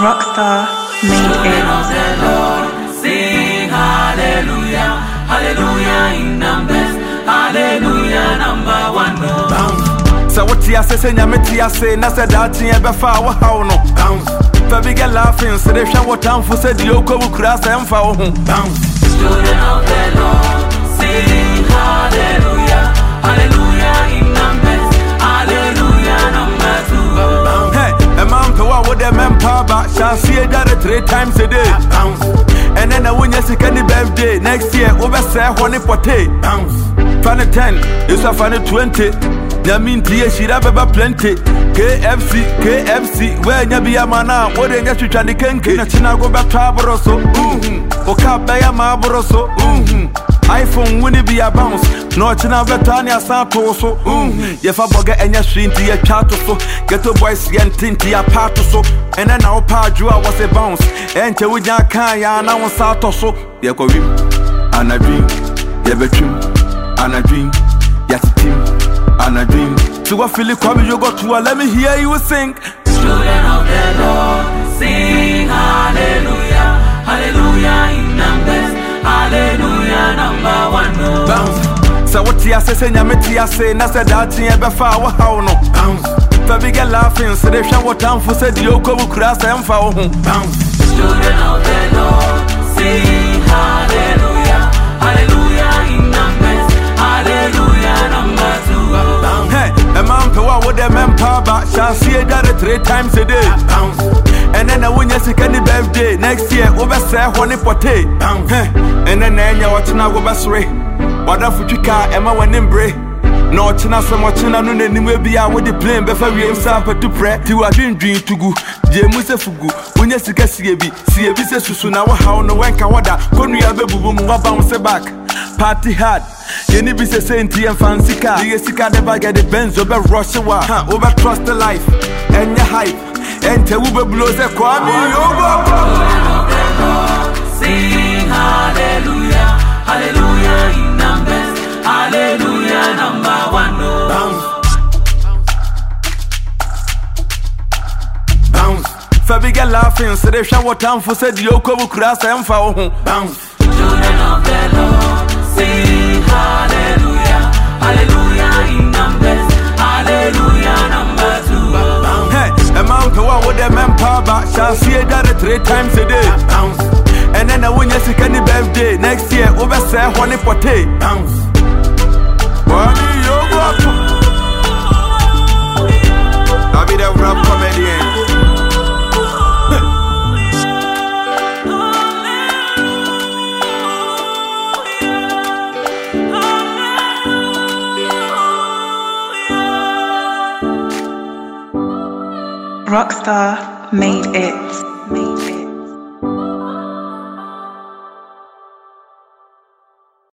Rockstar made it. Of the Lord, sing hallelujah, hallelujah in numbers, hallelujah number one. Bounce. So what you say, Yameti, say, Nasa Dati, Ebefa, how no bounce. Fabiga laughing, so they shall what time for said Yoko Kras and Fow. Bounce. Children of the Lord, sing hallelujah, hallelujah in numbers, hallelujah number two. Hey, a man to what would the man power shall see it 3 times a day. Bounce. And then I win your second birthday next year over say honey potato. Bounce. Funny 10 is a funny 20. Yamin tia shira beba plenty. KFC where you be a mana what in your chani kenke na china go back tabroso oka baya mabroso iPhone winnie be a bounce no china betania santo so yefa boga enya swinti ya chato so ghetto boys yentinti ya pato so and then our pajua was a bounce and che wunya kan ya na won sato so ye ko wim and I dream ye betwim and I dream yatitim and I dream. So what feel it coming you got to let me hear you sing. Children of the Lord, sing hallelujah, hallelujah in numbers, hallelujah number one. Bounce. So what you say, Yameti, say, Nasa Dati, Ebefa, how no bounce. Fabiga laughing, so they shall what time for said Yoko Kras and Fow. Bounce. Children of the Lord, sing hallelujah, hallelujah in numbers, hallelujah number two. Hey, a man to what would the man power shall see it 3 times a day. Bounce. And then I win your second birthday next year over say honey potato. Bounce. And then you're watching our basre. What if you can't Emma when in bray? No china some watching no anywhere be out with the plane before we himself to pray. To a dream to go. Jamusa Fugu, when you see CAB says Susuna, how no one can water. Couldn't you have a boom bounce back? Party hard. Any be saying tea and fancy car. You see, never get the Benz over Russia, over trust the life and your hype. And the Uber blows a Kwame sing hallelujah, hallelujah in numbers, hallelujah number one. Bounce. Fabiga laughing, so they shall what time for said Yoko Kras and Fow. Bounce. Children of the Lord, sing hallelujah, hallelujah in numbers, hallelujah number two. Hey, a man to what would the man power shall see it 3 times a day. Bounce. And then I win your second birthday next year over say honey potato. Bounce. What do you got? I'll be the rap comedian. Rockstar made it.